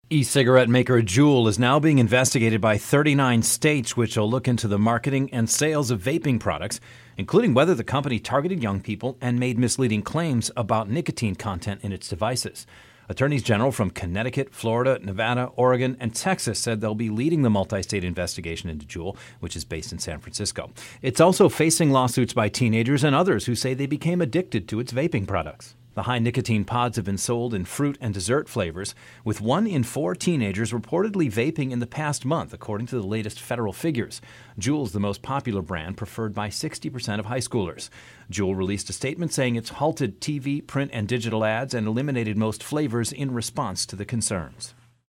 E-cigarette maker Juul is now being investigated by 39 states, which will look into the marketing and sales of vaping products, including whether the company targeted young people and made misleading claims about nicotine content in its devices. Attorneys general from Connecticut, Florida, Nevada, Oregon, and Texas said they'll be leading the multi-state investigation into Juul, which is based in San Francisco. It's also facing lawsuits by teenagers and others who say they became addicted to its vaping products. The high nicotine pods have been sold in fruit and dessert flavors, with 1 in 4 teenagers reportedly vaping in the past month, according to the latest federal figures. Juul is the most popular brand, preferred by 60% of high schoolers. Juul released a statement saying it's halted TV, print, and digital ads and eliminated most flavors in response to the concerns.